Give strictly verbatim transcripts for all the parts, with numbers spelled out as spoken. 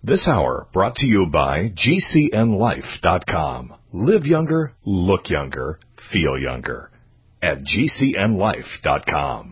This hour brought to you by G C N life dot com. Live younger, look younger, feel younger at G C N life dot com.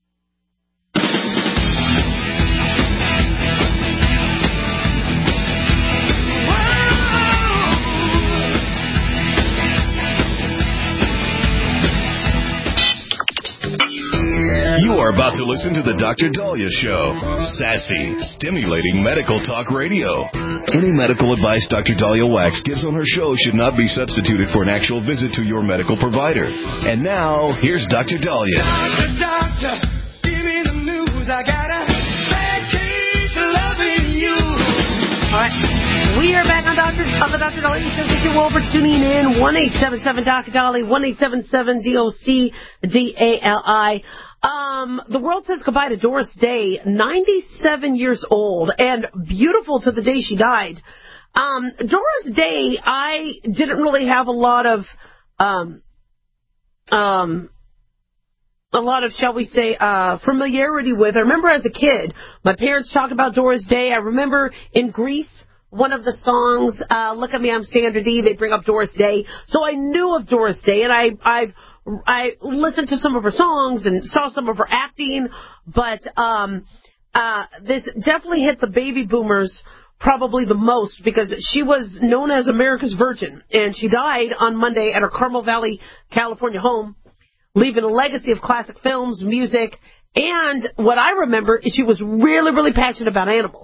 You are about to listen to the Doctor Dahlia Show. Sassy, stimulating medical talk radio. Any medical advice Doctor Dahlia Wax gives on her show should not be substituted for an actual visit to your medical provider. And now, here's Doctor Dahlia. Doctor, doctor, give me the news. I got a bad case of loving you. All right. We are back on, Doctor, on the Doctor Dahlia Show. Thank you all for tuning in. one eight seven seven D O C Dahlia, one eight seven seven D O C D A L I. Um, the world says goodbye to Doris Day, ninety-seven years old, and beautiful to the day she died. Um, Doris Day, I didn't really have a lot of, um, um, a lot of, shall we say, uh, familiarity with. I remember as a kid, my parents talked about Doris Day. I remember in Greece, one of the songs, uh, Look at Me, I'm Sandra Dee, they bring up Doris Day. So I knew of Doris Day, and I, I've, I listened to some of her songs and saw some of her acting, but um, uh, this definitely hit the baby boomers probably the most because she was known as America's Virgin, and she died on Monday at her Carmel Valley, California home, leaving a legacy of classic films, music, and what I remember is she was really, really passionate about animals.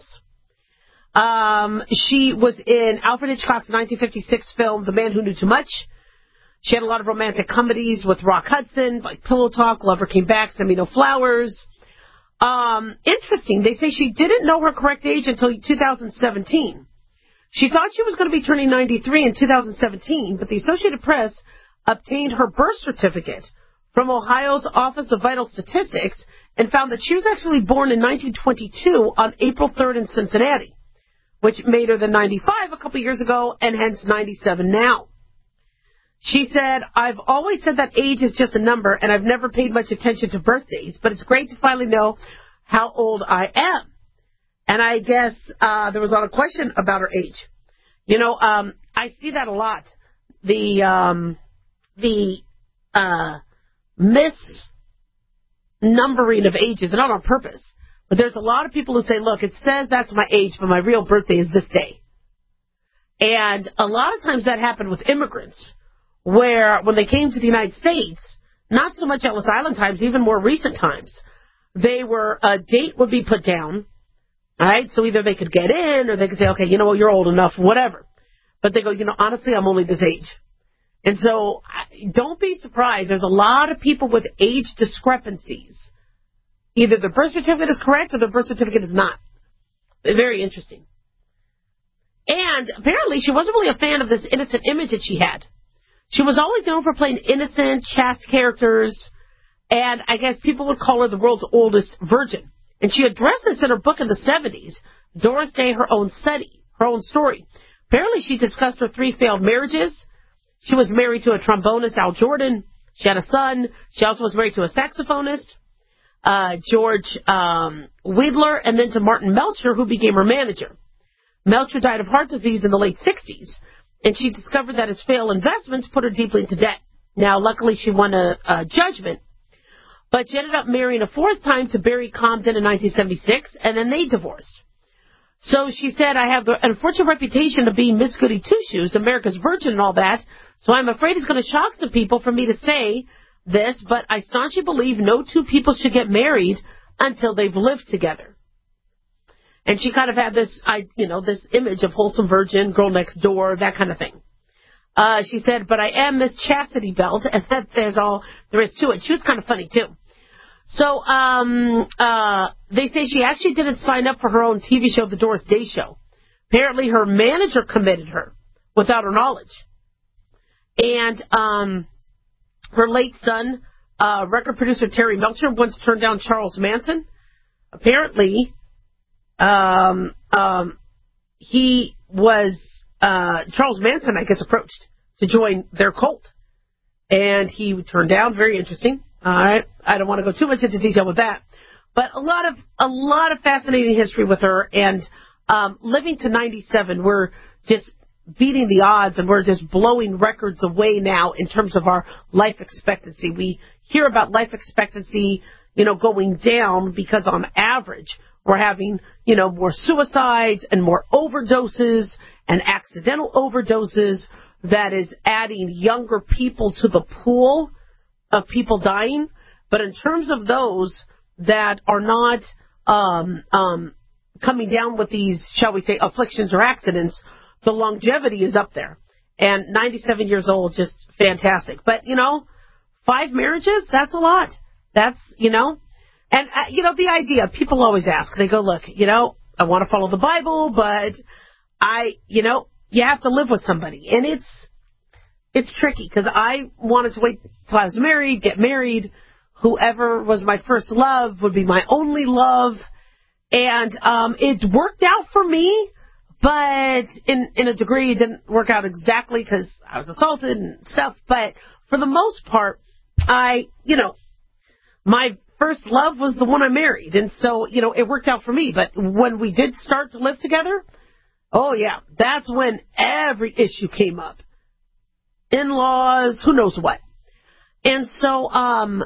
Um, she was in Alfred Hitchcock's nineteen fifty-six film, The Man Who Knew Too Much. She had a lot of romantic comedies with Rock Hudson, like Pillow Talk, Lover Came Back, Send Me No Flowers. Um, interesting, they say she didn't know her correct age until two thousand seventeen. She thought she was going to be turning ninety-three in two thousand seventeen, but the Associated Press obtained her birth certificate from Ohio's Office of Vital Statistics and found that she was actually born in nineteen twenty-two on April third in Cincinnati, which made her the ninety-five a couple years ago and hence ninety-seven now. She said, I've always said that age is just a number, and I've never paid much attention to birthdays, but it's great to finally know how old I am. And I guess uh, there was a lot of question about her age. You know, um, I see that a lot. The um, the uh, misnumbering of ages, and not on purpose. But there's a lot of people who say, look, it says that's my age, but my real birthday is this day. And a lot of times that happened with immigrants, where when they came to the United States, not so much Ellis Island times, even more recent times, they were, a date would be put down, all right? So either they could get in or they could say, okay, you know what, you're old enough, whatever. But they go, you know, honestly, I'm only this age. And so don't be surprised. There's a lot of people with age discrepancies. Either the birth certificate is correct or the birth certificate is not. Very interesting. And apparently she wasn't really a fan of this innocent image that she had. She was always known for playing innocent, chaste characters, and I guess people would call her the world's oldest virgin. And she addressed this in her book in the seventies, Doris Day, Her Own Study, Her Own Story. Apparently she discussed her three failed marriages. She was married to a trombonist, Al Jordan. She had a son. She also was married to a saxophonist, uh, George um, Weidler, and then to Martin Melcher, who became her manager. Melcher died of heart disease in the late sixties. And she discovered that his failed investments put her deeply into debt. Now, luckily, she won a, a judgment. But she ended up marrying a fourth time to Barry Comden in nineteen seventy-six, and then they divorced. So she said, I have the unfortunate reputation of being Miss Goody Two-Shoes, America's Virgin and all that, so I'm afraid it's going to shock some people for me to say this, but I staunchly believe no two people should get married until they've lived together. And she kind of had this, I, you know, this image of wholesome virgin, girl next door, that kind of thing. Uh, she said, but I am Miss Chastity Belt, and that there's all there is to it. She was kind of funny, too. So um, uh, they say she actually didn't sign up for her own T V show, The Doris Day Show. Apparently her manager committed her without her knowledge. And um, her late son, uh, record producer Terry Melcher, once turned down Charles Manson. Apparently... Um, um, he was, uh, Charles Manson, I guess, approached to join their cult. And he turned down. Very interesting. All right. I don't want to go too much into detail with that. But a lot of, a lot of fascinating history with her. And, um, living to ninety-seven, we're just beating the odds, and we're just blowing records away now in terms of our life expectancy. We hear about life expectancy, you know, going down because on average we're having, you know, more suicides and more overdoses and accidental overdoses. That is adding younger people to the pool of people dying. But in terms of those that are not um, um, coming down with these, shall we say, afflictions or accidents, the longevity is up there. And ninety-seven years old, just fantastic. But, you know, five marriages, that's a lot. That's, you know, and, uh, you know, the idea, people always ask, they go, look, you know, I want to follow the Bible, but I, you know, you have to live with somebody. And it's, it's tricky because I wanted to wait till I was married, get married. Whoever was my first love would be my only love. And, um, it worked out for me. But in, in a degree, it didn't work out exactly because I was assaulted and stuff. But for the most part, I, you know, my first love was the one I married. And so, you know, it worked out for me. But when we did start to live together, oh, yeah, that's when every issue came up. In-laws, who knows what. And so um,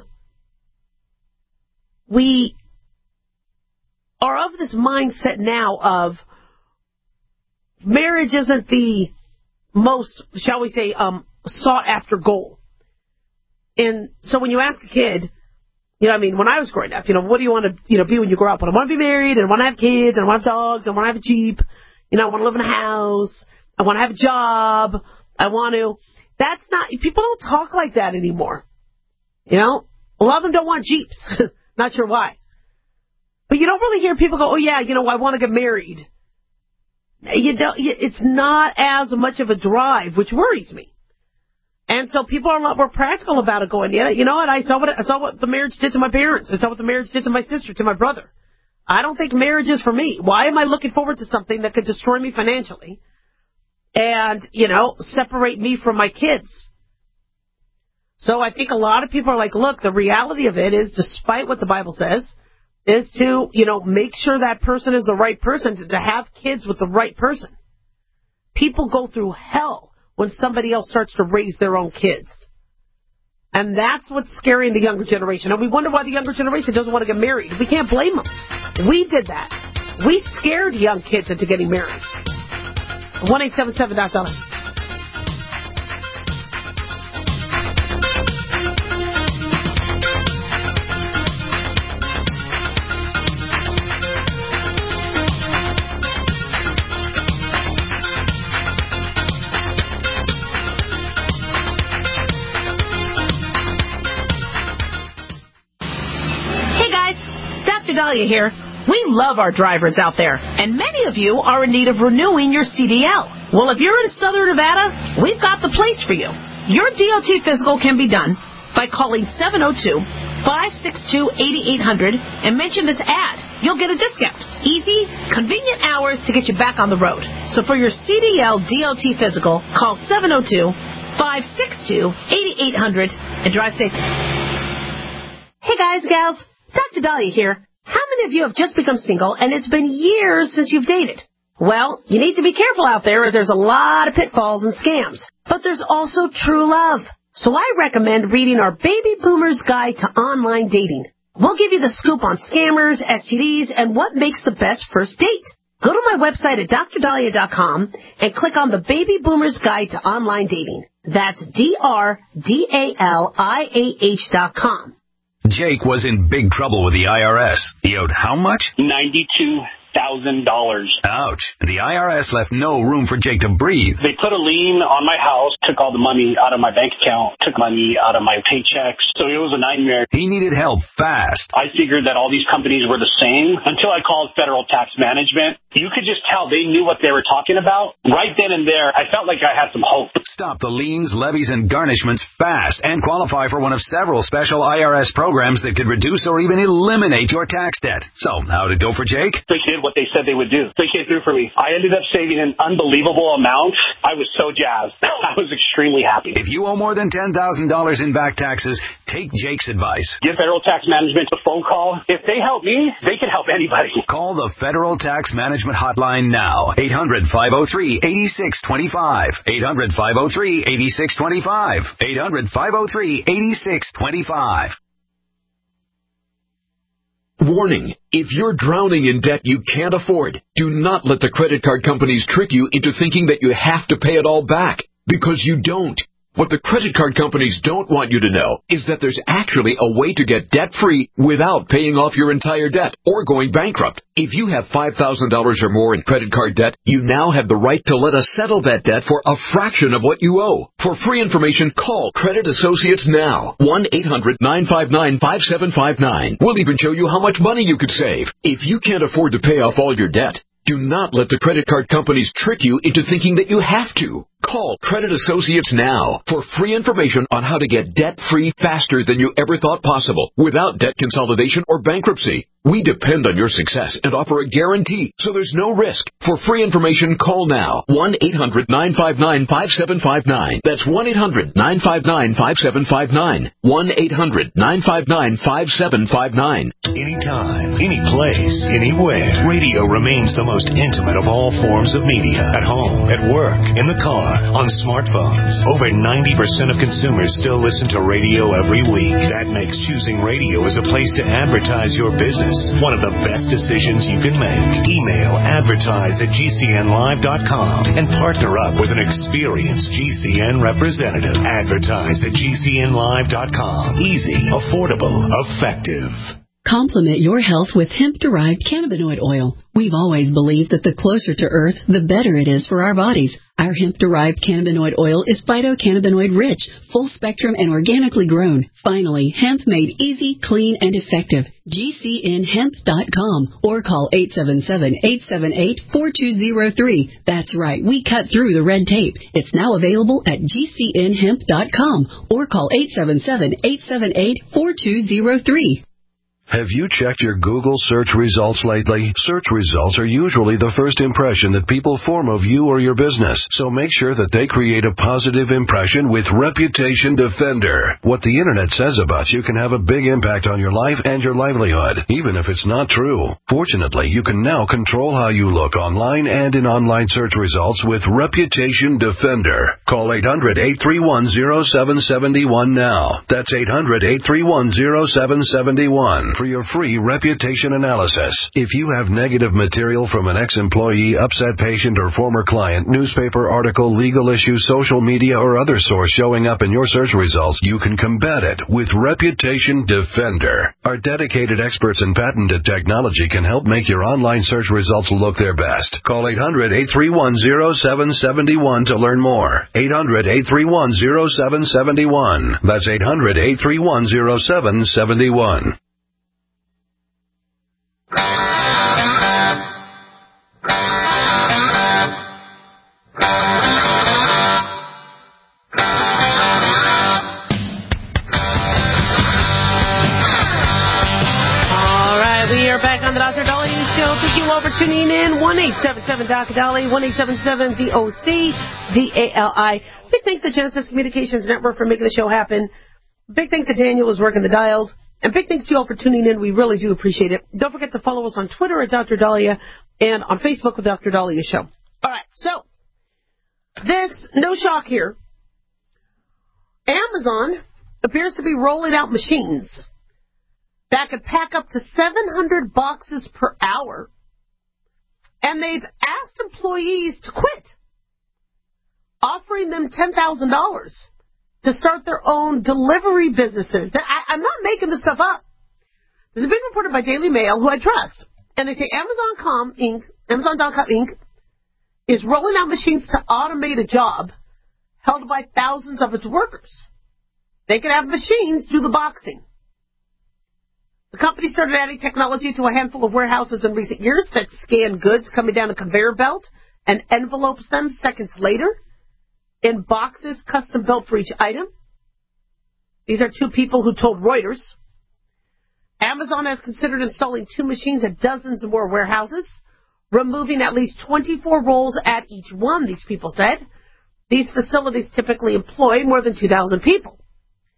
we are of this mindset now of, marriage isn't the most, shall we say, um, sought-after goal. And so when you ask a kid, you know, I mean, when I was growing up, you know, what do you want to, you know, be when you grow up? Well, I want to be married, and I want to have kids, and I want to have dogs, and I want to have a Jeep. You know, I want to live in a house. I want to have a job. I want to. That's not, people don't talk like that anymore. You know, a lot of them don't want Jeeps. Not sure why. But you don't really hear people go, oh, yeah, you know, I want to get married. You don't, it's not as much of a drive, which worries me. And so people are a lot more practical about it, going, yeah, you know what, I saw what I saw what the marriage did to my parents. I saw what the marriage did to my sister, to my brother. I don't think marriage is for me. Why am I looking forward to something that could destroy me financially and, you know, separate me from my kids? So I think a lot of people are like, look, the reality of it is, despite what the Bible says, is to, you know, make sure that person is the right person, to, to have kids with the right person. People go through hell when somebody else starts to raise their own kids. And that's what's scaring the younger generation. And we wonder why the younger generation doesn't want to get married. We can't blame them. We did that. We scared young kids into getting married. one eight seven seven dot com. Dahlia here. We love our drivers out there, and many of you are in need of renewing your C D L. Well, if you're in Southern Nevada, we've got the place for you. Your D O T physical can be done by calling seven oh two, five six two, eight eight zero zero and mention this ad. You'll get a discount. Easy, convenient hours to get you back on the road. So for your C D L D O T physical, call seven oh two, five six two, eight eight zero zero and drive safe. Hey guys, gals, Doctor Dahlia here. How many of you have just become single and it's been years since you've dated? Well, you need to be careful out there, as there's a lot of pitfalls and scams. But there's also true love. So I recommend reading our Baby Boomer's Guide to Online Dating. We'll give you the scoop on scammers, S T Ds, and what makes the best first date. Go to my website at dr dahlia dot com and click on the Baby Boomer's Guide to Online Dating. That's D R D A L I A H dot com. Jake was in big trouble with the I R S. He owed how much? ninety-two thousand dollars. Ouch. The I R S left no room for Jake to breathe. They put a lien on my house, took all the money out of my bank account, took money out of my paychecks. So it was a nightmare. He needed help fast. I figured that all these companies were the same until I called Federal Tax Management. You could just tell they knew what they were talking about. Right then and there, I felt like I had some hope. Stop the liens, levies, and garnishments fast and qualify for one of several special I R S programs that could reduce or even eliminate your tax debt. So, how'd it go for Jake? They did what they said they would do. They came through for me. I ended up saving an unbelievable amount. I was so jazzed. I was extremely happy. If you owe more than ten thousand dollars in back taxes, Take Jake's advice. Give Federal Tax Management a phone call. If they help me, they can help anybody. Call the Federal Tax Management Hotline now. eight hundred, five oh three, eight six two five. eight hundred, five oh three, eight six two five. eight hundred, five oh three, eight six two five. Warning, if you're drowning in debt you can't afford, do not let the credit card companies trick you into thinking that you have to pay it all back, because you don't. What the credit card companies don't want you to know is that there's actually a way to get debt-free without paying off your entire debt or going bankrupt. If you have five thousand dollars or more in credit card debt, you now have the right to let us settle that debt for a fraction of what you owe. For free information, call Credit Associates now. one eight hundred, nine five nine, five seven five nine. We'll even show you how much money you could save. If you can't afford to pay off all your debt, do not let the credit card companies trick you into thinking that you have to. Call Credit Associates now for free information on how to get debt-free faster than you ever thought possible without debt consolidation or bankruptcy. We depend on your success and offer a guarantee, so there's no risk. For free information, call now. one eight hundred, nine five nine, five seven five nine. That's one eight hundred, nine five nine, five seven five nine. one eight hundred, nine five nine, five seven five nine. Anytime, any place, anywhere. Radio remains the most intimate of all forms of media. At home, at work, in the car, on smartphones. Over ninety percent of consumers still listen to radio every week. That makes choosing radio as a place to advertise your business one of the best decisions you can make. Email advertise at G C N live dot com and partner up with an experienced G C N representative. Advertise at G C N live dot com. Easy, affordable, effective. Complement your health with hemp-derived cannabinoid oil. We've always believed that the closer to Earth, the better it is for our bodies. Our hemp-derived cannabinoid oil is phytocannabinoid-rich, full-spectrum, and organically grown. Finally, hemp made easy, clean, and effective. G C N hemp dot com or call eight seven seven, eight seven eight, four two zero three. That's right, we cut through the red tape. It's now available at G C N hemp dot com or call eight seven seven, eight seven eight, four two zero three. Have you checked your Google search results lately? Search results are usually the first impression that people form of you or your business, so make sure that they create a positive impression with Reputation Defender. What the internet says about you can have a big impact on your life and your livelihood, even if it's not true. Fortunately, you can now control how you look online and in online search results with Reputation Defender. Call eight hundred, eight three one, zero seven seven one now. That's eight hundred, eight three one, zero seven seven one. For your free reputation analysis. If you have negative material from an ex-employee, upset patient, or former client, newspaper article, legal issue, social media, or other source showing up in your search results, you can combat it with Reputation Defender. Our dedicated experts in patented technology can help make your online search results look their best. Call eight hundred, eight three one, zero seven seven one to learn more. eight hundred, eight three one, zero seven seven one. That's eight hundred, eight three one, zero seven seven one. On the Doctor Dolly Show. Thank you all for tuning in. one eight seven seven Doctor Dolly, one eight seven seven D O C D A L I. Big thanks to Genesis Communications Network for making the show happen. Big thanks to Daniel who's working the dials. And big thanks to you all for tuning in. We really do appreciate it. Don't forget to follow us on Twitter at Doctor Dahlia and on Facebook with Doctor Dahlia Show. All right, so this, no shock here. Amazon appears to be rolling out machines that could pack up to seven hundred boxes per hour. And they've asked employees to quit, offering them ten thousand dollars to start their own delivery businesses. I, I'm not making this stuff up. This has been reported by Daily Mail, who I trust. And they say Amazon dot com Incorporated, Amazon dot com Incorporated is rolling out machines to automate a job held by thousands of its workers. They can have machines do the boxing. The company started adding technology to a handful of warehouses in recent years that scan goods coming down a conveyor belt and envelopes them seconds later in boxes custom built for each item. These are two people who told Reuters. Amazon has considered installing two machines at dozens more warehouses, removing at least twenty-four roles at each one, these people said. These facilities typically employ more than two thousand people.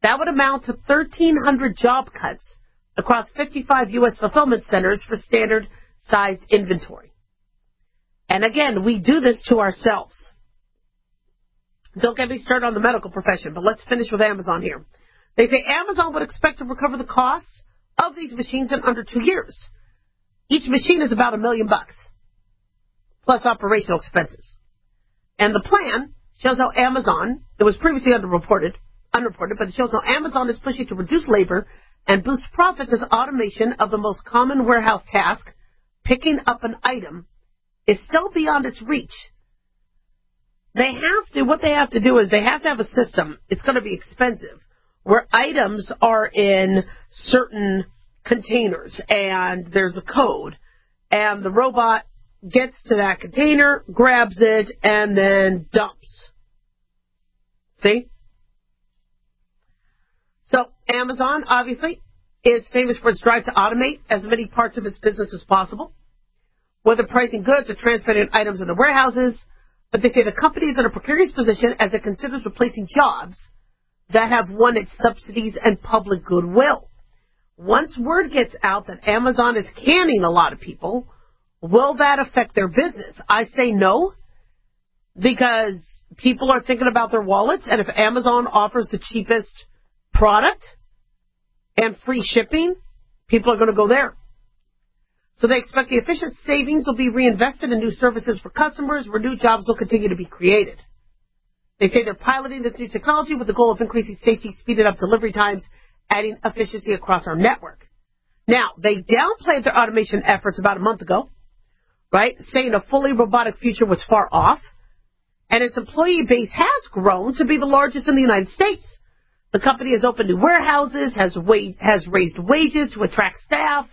That would amount to thirteen hundred job cuts across fifty-five U S fulfillment centers for standard-sized inventory. And again, we do this to ourselves. Don't get me started on the medical profession, but let's finish with Amazon here. They say Amazon would expect to recover the costs of these machines in under two years. Each machine is about a million bucks, plus operational expenses. And the plan shows how Amazon, it was previously underreported, unreported, but it shows how Amazon is pushing to reduce labor and boost profits as automation of the most common warehouse task, picking up an item, is still beyond its reach. They have to, what they have to do is they have to have a system, it's going to be expensive, where items are in certain containers and there's a code and the robot gets to that container, grabs it, and then dumps. See? So Amazon, obviously, is famous for its drive to automate as many parts of its business as possible, whether pricing goods or transporting items in the warehouses. But they say the company is in a precarious position as it considers replacing jobs that have won its subsidies and public goodwill. Once word gets out that Amazon is canning a lot of people, will that affect their business? I say no, because people are thinking about their wallets, and if Amazon offers the cheapest product and free shipping, people are going to go there. So they expect the efficient savings will be reinvested in new services for customers, where new jobs will continue to be created. They say they're piloting this new technology with the goal of increasing safety, speeding up delivery times, adding efficiency across our network. Now, they downplayed their automation efforts about a month ago, right, saying a fully robotic future was far off, and its employee base has grown to be the largest in the United States. The company has opened new warehouses, has, wa- has raised wages to attract staff,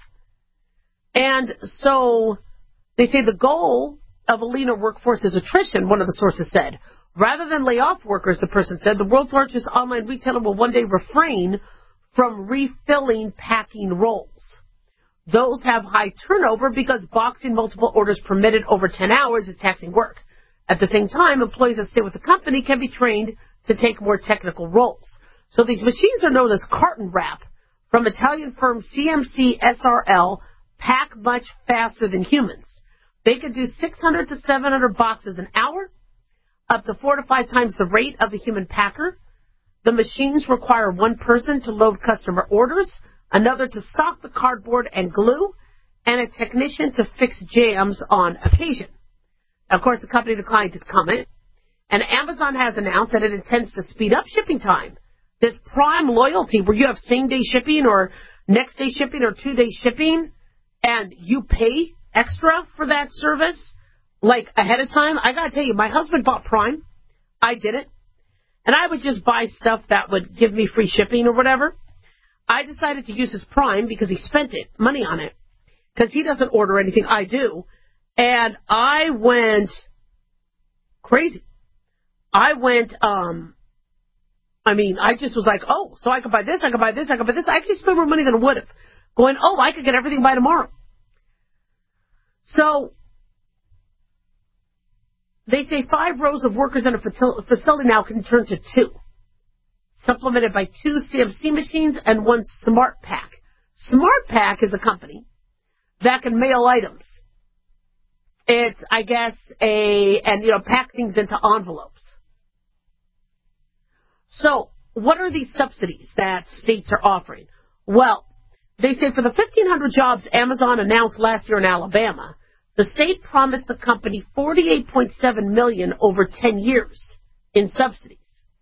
and so they say the goal of a leaner workforce is attrition, one of the sources said. Rather than lay off workers, the person said, the world's largest online retailer will one day refrain from refilling packing rolls. Those have high turnover because boxing multiple orders permitted over ten hours is taxing work. At the same time, employees that stay with the company can be trained to take more technical roles. So these machines are known as carton wrap from Italian firm C M C S R L, pack much faster than humans. They can do six hundred to seven hundred boxes an hour, up to four to five times the rate of the human packer. The machines require one person to load customer orders, another to stock the cardboard and glue, and a technician to fix jams on occasion. Of course, the company declined to comment, and Amazon has announced that it intends to speed up shipping time. This Prime loyalty, where you have same-day shipping or next-day shipping or two-day shipping, and you pay extra for that service, like ahead of time. I got to tell you, my husband bought Prime. I didn't. And I would just buy stuff that would give me free shipping or whatever. I decided to use his Prime because he spent it, money on it, because he doesn't order anything. I do. And I went crazy. I went, um, I mean, I just was like, oh, so I could buy this, I could buy this, I could buy this. I actually spent more money than I would have. Going, oh, I could get everything by tomorrow. So they say five rows of workers in a facility now can turn to two, supplemented by two C M C machines and one Smart Pack. Smart Pack is a company that can mail items. It's, I guess, a, and, you know, pack things into envelopes. So what are these subsidies that states are offering? Well, they say for the fifteen hundred jobs Amazon announced last year in Alabama, the state promised the company forty-eight point seven million dollars over ten years in subsidies.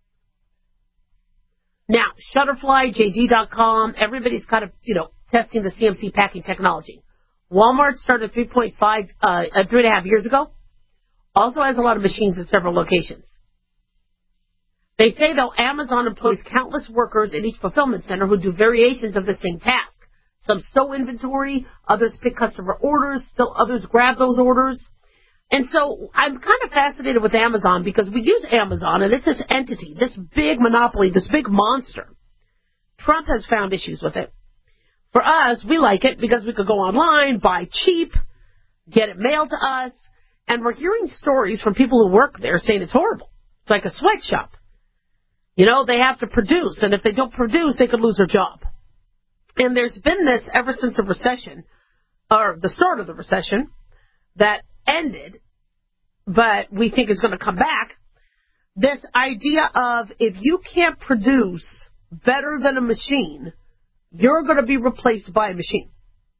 Now, Shutterfly, J D dot com, everybody's kind of, you know, testing the C M C packing technology. Walmart started three point five, uh, three and a half years ago. Also has a lot of machines in several locations. They say, though, Amazon employs countless workers in each fulfillment center who do variations of the same task. Some stow inventory, others pick customer orders, still others grab those orders. And so I'm kind of fascinated with Amazon because we use Amazon, and it's this entity, this big monopoly, this big monster. Trump has found issues with it. For us, we like it because we could go online, buy cheap, get it mailed to us, and we're hearing stories from people who work there saying it's horrible. It's like a sweatshop. You know, they have to produce, and if they don't produce, they could lose their job. And there's been this ever since the recession, or the start of the recession, that ended, but we think is going to come back. This idea of if you can't produce better than a machine, you're going to be replaced by a machine.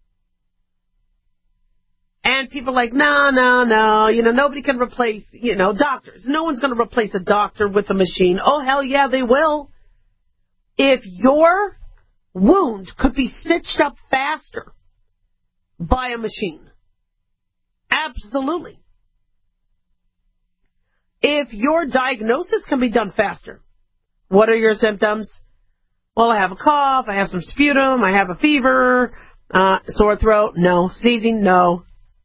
And people are like, no, no, no, you know, nobody can replace, you know, doctors. No one's going to replace a doctor with a machine. Oh, hell yeah, they will. If your wound could be stitched up faster by a machine, absolutely. If your diagnosis can be done faster, what are your symptoms? Well, I have a cough, I have some sputum, I have a fever, uh, sore throat, no. Sneezing, no.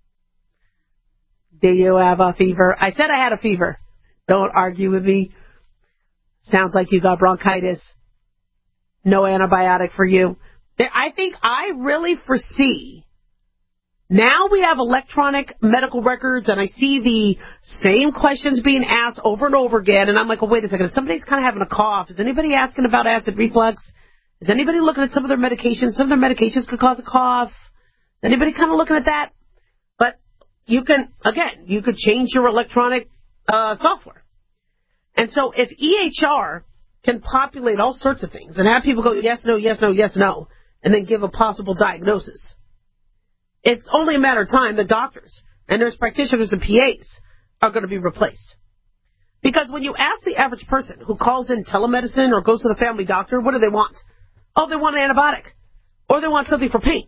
Do you have a fever? I said I had a fever. Don't argue with me. Sounds like you got bronchitis. No antibiotic for you. I think I really foresee. Now we have electronic medical records, and I see the same questions being asked over and over again, and I'm like, oh, wait a second. If somebody's kind of having a cough, is anybody asking about acid reflux? Is anybody looking at some of their medications? Some of their medications could cause a cough. Is anybody kind of looking at that? But you can, again, you could change your electronic uh, software. And so if E H R can populate all sorts of things and have people go yes, no, yes, no, yes, no, and then give a possible diagnosis, it's only a matter of time that doctors and nurse practitioners and P As are going to be replaced. Because when you ask the average person who calls in telemedicine or goes to the family doctor, what do they want? Oh, they want an antibiotic. Or they want something for pain.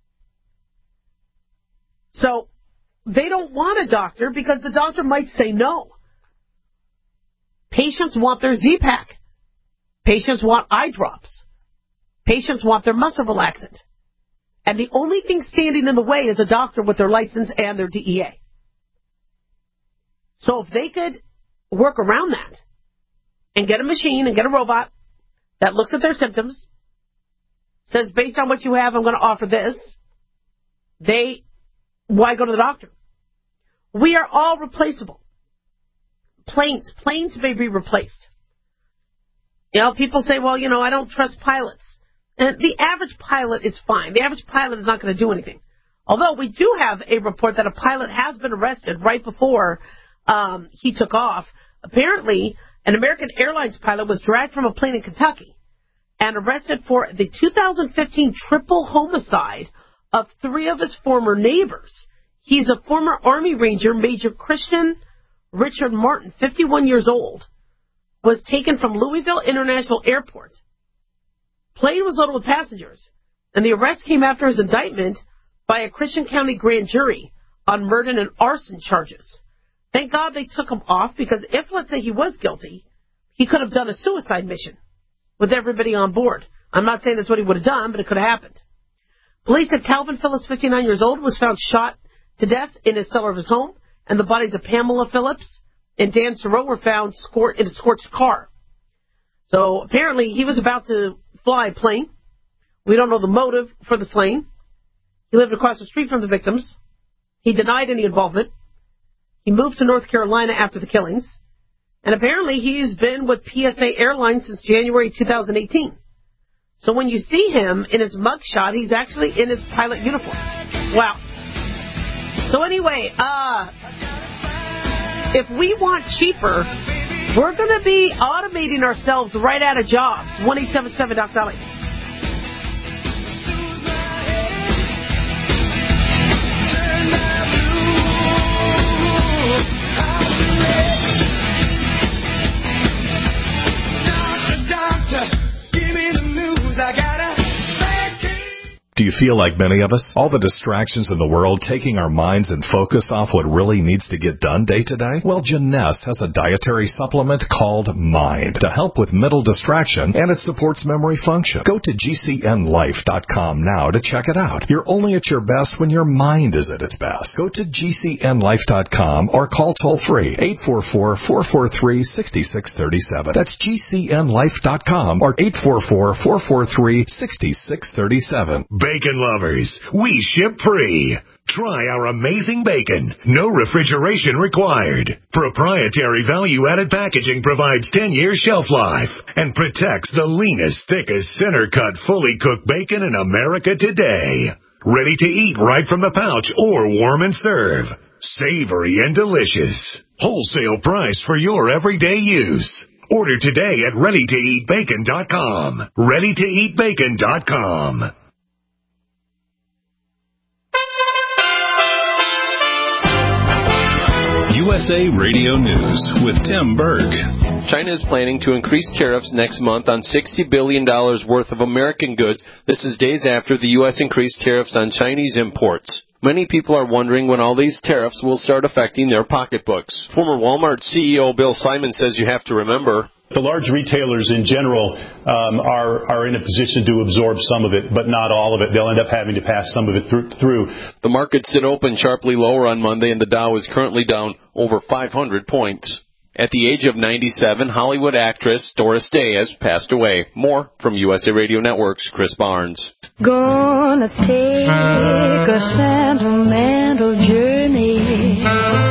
So they don't want a doctor because the doctor might say no. Patients want their Z-Pak. Patients want eye drops. Patients want their muscle relaxant. And the only thing standing in the way is a doctor with their license and their D E A. So if they could work around that and get a machine and get a robot that looks at their symptoms, says based on what you have, I'm going to offer this, they, why go to the doctor? We are all replaceable. Planes, planes may be replaced. You know, people say, well, you know, I don't trust pilots. And the average pilot is fine. The average pilot is not going to do anything. Although we do have a report that a pilot has been arrested right before um, he took off. Apparently, an American Airlines pilot was dragged from a plane in Kentucky and arrested for the two thousand fifteen triple homicide of three of his former neighbors. He's a former Army Ranger, Major Christian Richard Martin, fifty-one years old, was taken from Louisville International Airport. Plane was loaded with passengers, and the arrest came after his indictment by a Christian County grand jury on murder and arson charges. Thank God they took him off, because if, let's say, he was guilty, he could have done a suicide mission with everybody on board. I'm not saying that's what he would have done, but it could have happened. Police said Calvin Phillips, fifty-nine years old, was found shot to death in his cellar of his home, and the bodies of Pamela Phillips and Dan Soro were found scor- in a scorched car. So apparently he was about to fly a plane. We don't know the motive for the slaying. He lived across the street from the victims. He denied any involvement. He moved to North Carolina after the killings. And apparently he's been with P S A Airlines since January two thousand eighteen. So when you see him in his mugshot, he's actually in his pilot uniform. Wow. So anyway, uh, if we want cheaper, we're going to be automating ourselves right out of jobs. one eight seven seven Doc Dolly. Do you feel like many of us? All the distractions in the world taking our minds and focus off what really needs to get done day to day? Well, Janess has a dietary supplement called Mind to help with mental distraction, and it supports memory function. Go to G C N life dot com now to check it out. You're only at your best when your mind is at its best. Go to G C N life dot com or call toll-free eight four four, four four three, six six three seven. That's G C N life dot com or eight four four, four four three, six six three seven. Bacon lovers, we ship free. Try our amazing bacon. No refrigeration required. Proprietary value-added packaging provides ten years shelf life and protects the leanest, thickest, center-cut, fully cooked bacon in America today. Ready to eat right from the pouch or warm and serve. Savory and delicious. Wholesale price for your everyday use. Order today at ready to eat bacon dot com. ready to eat bacon dot com. U S A Radio News with Tim Berg. China is planning to increase tariffs next month on sixty billion dollars worth of American goods. This is days after the U S increased tariffs on Chinese imports. Many people are wondering when all these tariffs will start affecting their pocketbooks. Former Walmart C E O Bill Simon says you have to remember, the large retailers in general um, are are in a position to absorb some of it, but not all of it. They'll end up having to pass some of it through. through. The market did open sharply lower on Monday, and the Dow is currently down over five hundred points. At the age of ninety-seven, Hollywood actress Doris Day has passed away. More from U S A Radio Network's Chris Barnes. Gonna take a sentimental journey.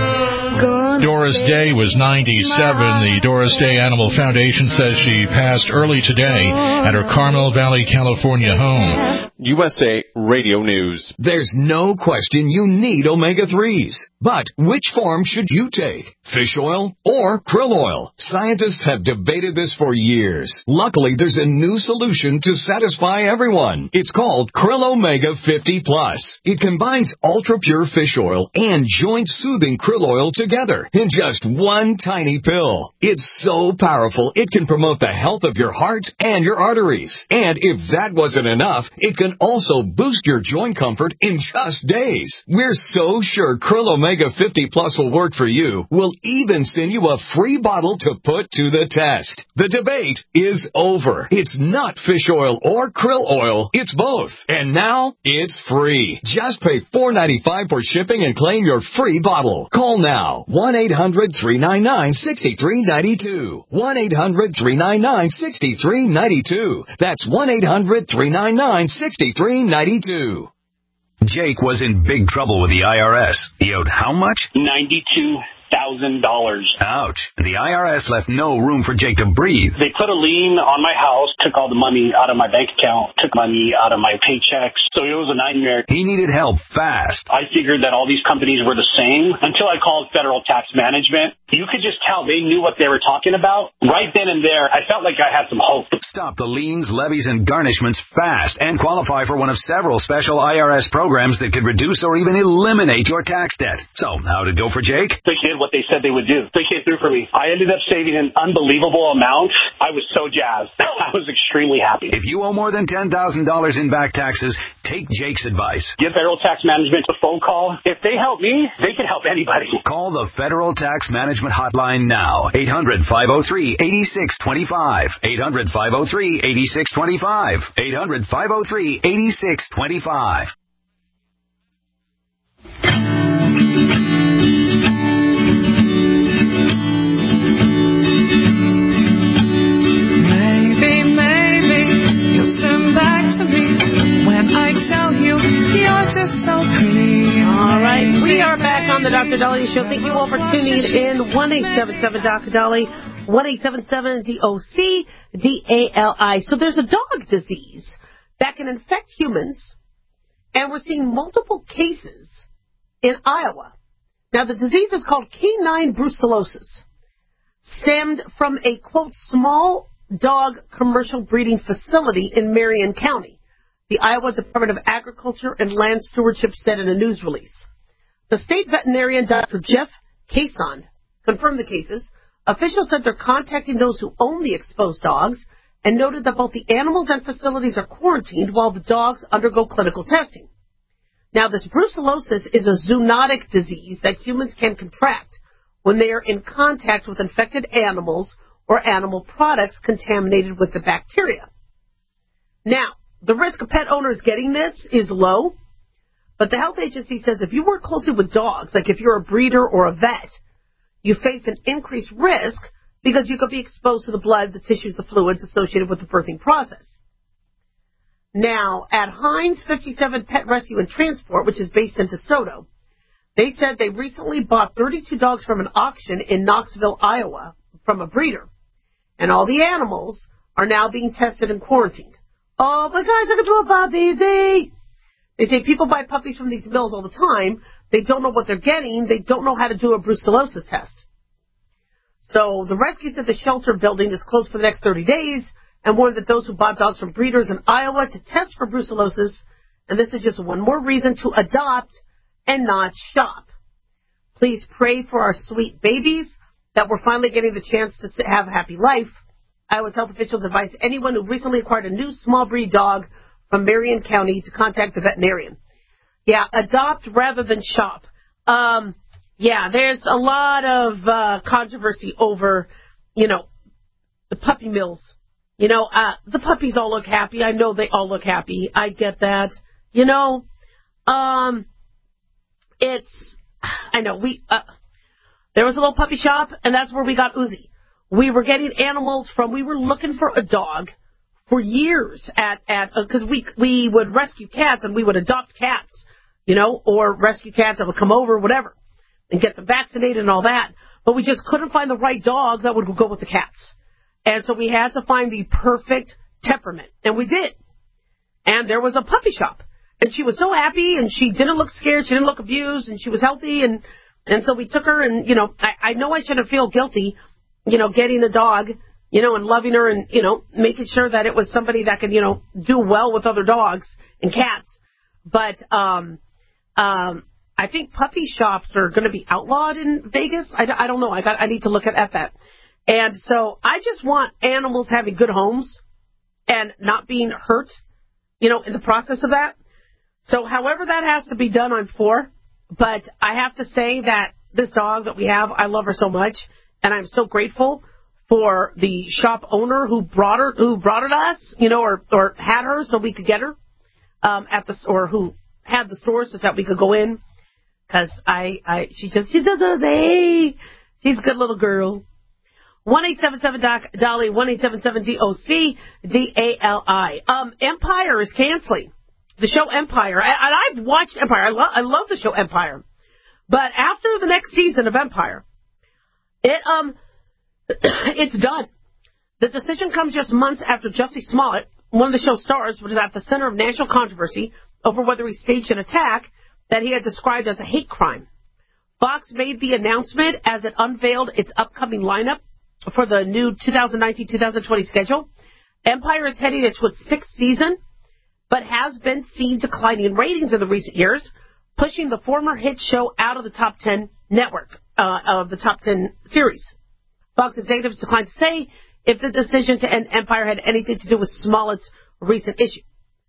Doris Day was ninety-seven. The Doris Day Animal Foundation says she passed early today at her Carmel Valley, California home. U S A Radio News. There's no question you need omega threes. But which form should you take? Fish oil or krill oil? Scientists have debated this for years. Luckily, there's a new solution to satisfy everyone. It's called Krill Omega fifty plus. It combines ultra-pure fish oil and joint-soothing krill oil together in just one tiny pill. It's so powerful, it can promote the health of your heart and your arteries. And if that wasn't enough, it can also boost your joint comfort in just days. We're so sure Krill Omega fifty plus will work for you. We'll even send you a free bottle to put to the test. The debate is over. It's not fish oil or krill oil. It's both. And now it's free. Just pay four dollars and ninety-five cents for shipping and claim your free bottle. Call now. one eight hundred three nine nine six three nine two. one eight hundred three nine nine six three nine two. That's one eight hundred three nine nine six three nine two. Jake was in big trouble with the I R S. He owed how much? ninety-two thousand dollars. Ouch. The I R S left no room for Jake to breathe. They put a lien on my house, took all the money out of my bank account, took money out of my paychecks. So it was a nightmare. He needed help fast. I figured that all these companies were the same until I called Federal Tax Management. You could just tell they knew what they were talking about. Right then and there, I felt like I had some hope. Stop the liens, levies, and garnishments fast and qualify for one of several special I R S programs that could reduce or even eliminate your tax debt. So, how'd it go for Jake? They did what they said they would do. They came through for me. I ended up saving an unbelievable amount. I was so jazzed. I was extremely happy. If you owe more than ten thousand dollars in back taxes, take Jake's advice. Give Federal Tax Management a phone call. If they help me, they can help anybody. Call the Federal Tax Management Hotline now. eight hundred five oh three eight six two five. eight hundred five oh three eight six two five. eight hundred five oh three eight six two five. Maybe, maybe you'll turn back to me when I tell you you're just so pretty. All right, we are back on the Doctor Dahlia Show. Thank you all for tuning in. one eight seven seven Doctor Dolly, one eight seven seven D O C D A L I. So there's a dog disease that can infect humans, and we're seeing multiple cases in Iowa. Now, the disease is called canine brucellosis, stemmed from a, quote, small dog commercial breeding facility in Marion County, the Iowa Department of Agriculture and Land Stewardship said in a news release. The state veterinarian, Doctor Jeff Cason, confirmed the cases. Officials said they're contacting those who own the exposed dogs and noted that both the animals and facilities are quarantined while the dogs undergo clinical testing. Now, this brucellosis is a zoonotic disease that humans can contract when they are in contact with infected animals or animal products contaminated with the bacteria. Now, the risk of pet owners getting this is low, but the health agency says if you work closely with dogs, like if you're a breeder or a vet, you face an increased risk because you could be exposed to the blood, the tissues, the fluids associated with the birthing process. Now, at Heinz fifty-seven Pet Rescue and Transport, which is based in DeSoto, they said they recently bought thirty-two dogs from an auction in Knoxville, Iowa, from a breeder. And all the animals are now being tested and quarantined. Oh, my guys, look at little puppies. They, they say people buy puppies from these mills all the time. They don't know what they're getting. They don't know how to do a brucellosis test. So the rescue said the shelter building is closed for the next thirty days and warned that those who bought dogs from breeders in Iowa to test for brucellosis, and this is just one more reason to adopt and not shop. Please pray for our sweet babies that we're finally getting the chance to have a happy life. Iowa's health officials advise anyone who recently acquired a new small breed dog from Marion County to contact the veterinarian. Yeah, adopt rather than shop. Um, yeah, there's a lot of uh, controversy over, you know, the puppy mills. You know, uh, the puppies all look happy. I know they all look happy. I get that. You know, um, it's, I know, we, uh, there was a little puppy shop, and that's where we got Uzi. We were getting animals from, we were looking for a dog for years at, at, because uh, we, we would rescue cats and we would adopt cats, you know, or rescue cats that would come over, whatever, and get them vaccinated and all that. But we just couldn't find the right dog that would go with the cats. And so we had to find the perfect temperament, and we did. And there was a puppy shop, and she was so happy, and she didn't look scared, she didn't look abused, and she was healthy, and, and so we took her, and, you know, I, I know I shouldn't feel guilty, you know, getting a dog, you know, and loving her and, you know, making sure that it was somebody that could, you know, do well with other dogs and cats. But um, um, I think puppy shops are going to be outlawed in Vegas. I, I don't know. I got. I need to look at, at that. And so I just want animals having good homes and not being hurt, you know, in the process of that. So however that has to be done, I'm for. But I have to say that this dog that we have, I love her so much. And I'm so grateful for the shop owner who brought her, who brought her to us, you know, or, or had her so we could get her, um, at the, or who had the store so that we could go in. Cause I, I, she just, she does us, hey, she's a good little girl. one eight seven seven Doc Dolly, one eight seven seven D O C D A L I. Um, Empire is canceling. The show Empire. And I've watched Empire. I, lo- I love the show Empire. But after the next season of Empire, It um, it's done. The decision comes just months after Jussie Smollett, one of the show's stars, was at the center of national controversy over whether he staged an attack that he had described as a hate crime. Fox made the announcement as it unveiled its upcoming lineup for the new twenty nineteen twenty twenty schedule. Empire is heading into its sixth season, but has been seen declining in ratings in the recent years, pushing the former hit show out of the top ten network. Uh, of the top ten series. Fox executives declined to say if the decision to end Empire had anything to do with Smollett's recent issue.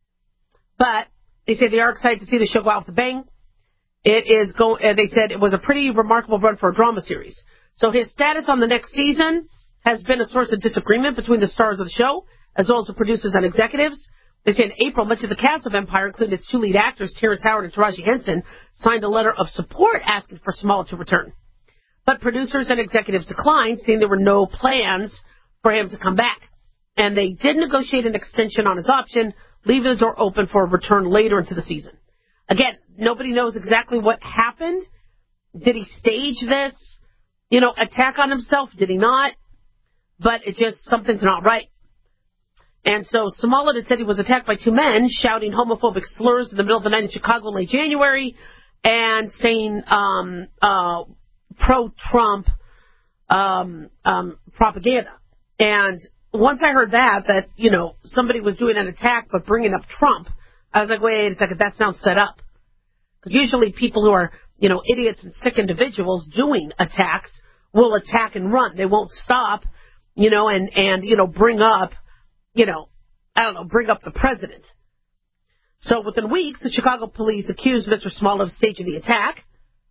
But they say they are excited to see the show go out with a bang. It is go. Uh, they said it was a pretty remarkable run for a drama series. So his status on the next season has been a source of disagreement between the stars of the show, as well as the producers and executives. They say in April, much of the cast of Empire, including its two lead actors, Terrence Howard and Taraji Henson, signed a letter of support asking for Smollett to return. But producers and executives declined, saying there were no plans for him to come back. And they did negotiate an extension on his option, leaving the door open for a return later into the season. Again, nobody knows exactly what happened. Did he stage this, you know, attack on himself? Did he not? But it just, something's not right. And so Smollett had said he was attacked by two men shouting homophobic slurs in the middle of the night in Chicago in late January and saying, um, uh, pro-Trump um, um, propaganda. And once I heard that, that, you know, somebody was doing an attack but bringing up Trump, I was like, wait a second, that sounds set up. Because usually people who are, you know, idiots and sick individuals doing attacks will attack and run. They won't stop, you know, and, and you know, bring up, you know, I don't know, bring up the president. So within weeks, the Chicago police accused Mister Smollett of staging the attack,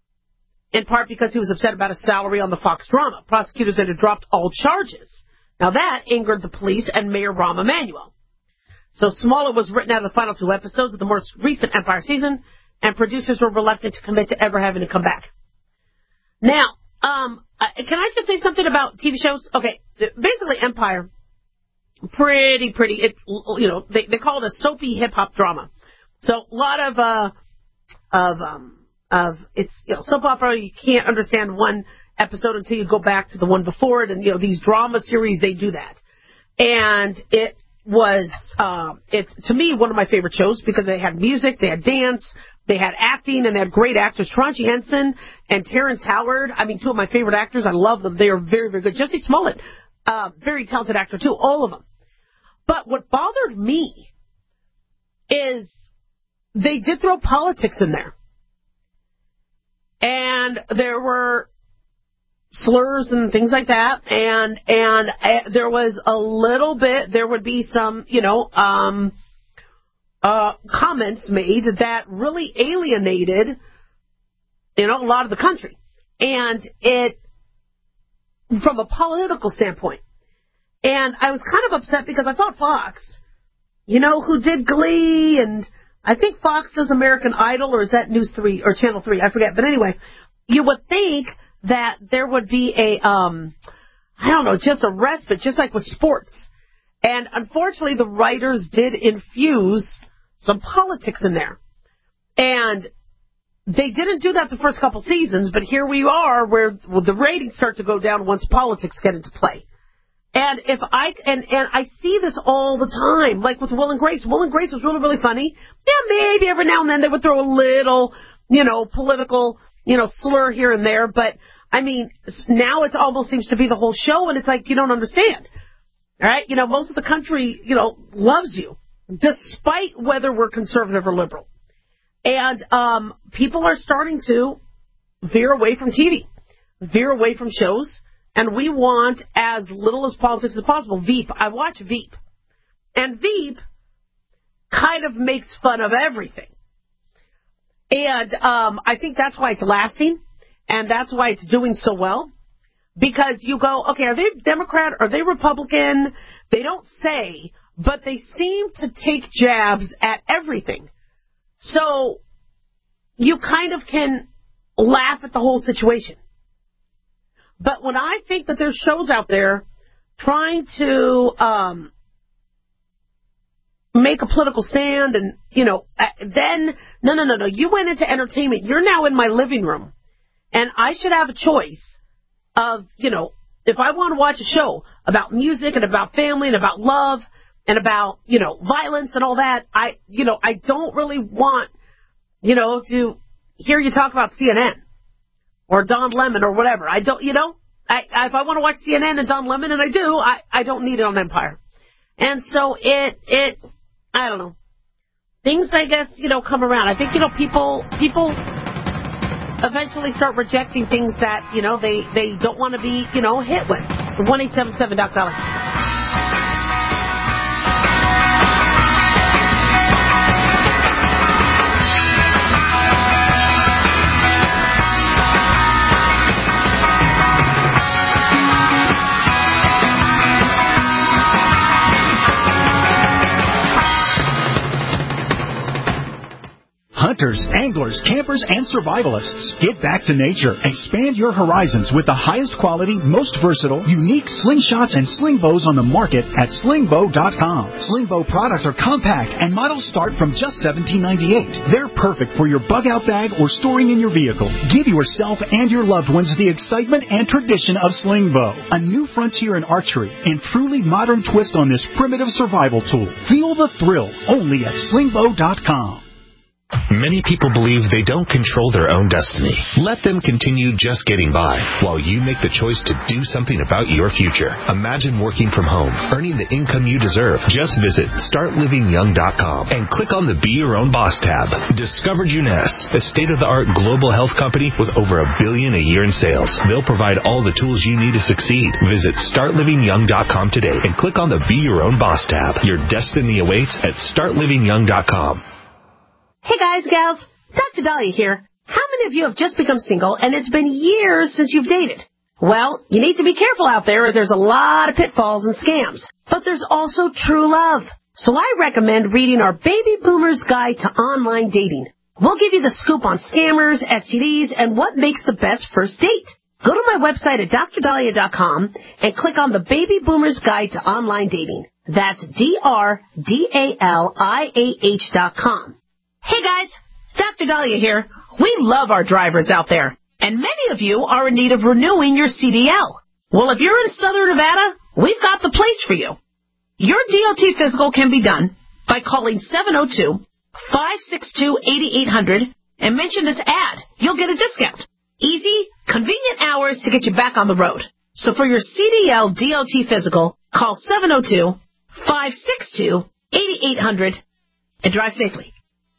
in part because he was upset about his salary on the Fox drama. Prosecutors had dropped all charges. Now that angered the police and Mayor Rahm Emanuel. So Smollett was written out of the final two episodes of the most recent Empire season, and producers were reluctant to commit to ever having to come back. Now, um, uh, can I just say something about T V shows? Okay, basically Empire pretty, pretty, it, you know, they, they call it a soapy hip-hop drama. So a lot of, uh, of, um, of, it's, you know, soap opera, you can't understand one episode until you go back to the one before it, and, you know, these drama series, they do that. And it was, um, it's, to me, one of my favorite shows because they had music, they had dance, they had acting, and they had great actors. Taraji Henson and Terrence Howard, I mean, two of my favorite actors. I love them. They are very, very good. Jussie Smollett, uh, very talented actor, too, all of them. But what bothered me is they did throw politics in there. And there were slurs and things like that. And and uh, there was a little bit, there would be some, you know, um, uh, comments made that really alienated, you know, a lot of the country. And it, from a political standpoint. And I was kind of upset because I thought Fox, you know, who did Glee, and I think Fox does American Idol, or is that News three or Channel three? I forget. But anyway, you would think that there would be a, um, I don't know, just a respite, just like with sports. And unfortunately, the writers did infuse some politics in there. And they didn't do that the first couple seasons, but here we are where the ratings start to go down once politics get into play. And if I and and I see this all the time, like with Will and Grace. Will and Grace was really, really funny. Yeah, maybe every now and then they would throw a little, you know, political, you know, slur here and there. But I mean, now it almost seems to be the whole show, and it's like you don't understand. All right, you know, most of the country, you know, loves you, despite whether we're conservative or liberal. And um, people are starting to veer away from T V, veer away from shows. And we want as little as politics as possible. Veep. I watch Veep. And Veep kind of makes fun of everything. And um, I think that's why it's lasting. And that's why it's doing so well. Because you go, okay, are they Democrat? Are they Republican? They don't say, but they seem to take jabs at everything. So you kind of can laugh at the whole situation. But when I think that there's shows out there trying to um, make a political stand and, you know, then, no, no, no, no, you went into entertainment. You're now in my living room. And I should have a choice of, you know, if I want to watch a show about music and about family and about love and about, you know, violence and all that, I, you know, I don't really want, you know, to hear you talk about C N N. Or Don Lemon or whatever. I don't, you know, I, if I want to watch C N N and Don Lemon, and I do, I, I don't need it on Empire. And so it, it, I don't know. Things, I guess, you know, come around. I think, you know, people, people eventually start rejecting things that, you know, they, they don't want to be, you know, hit with. one eight seven seven Doc Dollar. Hunters, anglers, campers, and survivalists. Get back to nature. Expand your horizons with the highest quality, most versatile, unique slingshots and sling bows on the market at sling bow dot com. Sling bow products are compact and models start from just seventeen ninety-eight. They're perfect for your bug out bag or storing in your vehicle. Give yourself and your loved ones the excitement and tradition of sling bow, a new frontier in archery and truly modern twist on this primitive survival tool. Feel the thrill only at sling bow dot com. Many people believe they don't control their own destiny. Let them continue just getting by while you make the choice to do something about your future. Imagine working from home, earning the income you deserve. Just visit start living young dot com and click on the Be Your Own Boss tab. Discover Juness, a state-of-the-art global health company with over a billion a year in sales. They'll provide all the tools you need to succeed. Visit start living young dot com today and click on the Be Your Own Boss tab. Your destiny awaits at start living young dot com. Hey guys, gals, Doctor Dahlia here. How many of you have just become single and it's been years since you've dated? Well, you need to be careful out there as there's a lot of pitfalls and scams. But there's also true love. So I recommend reading our Baby Boomer's Guide to Online Dating. We'll give you the scoop on scammers, S T Ds, and what makes the best first date. Go to my website at dr dahlia dot com and click on the Baby Boomer's Guide to Online Dating. That's D R D A L I A H dot com. Hey guys, Doctor Dahlia here. We love our drivers out there, and many of you are in need of renewing your C D L. Well, if you're in Southern Nevada, we've got the place for you. Your D O T physical can be done by calling seven oh two, five six two, eight eight hundred and mention this ad. You'll get a discount. Easy, convenient hours to get you back on the road. So for your C D L D O T physical, call seven oh two, five six two, eight eight hundred and drive safely.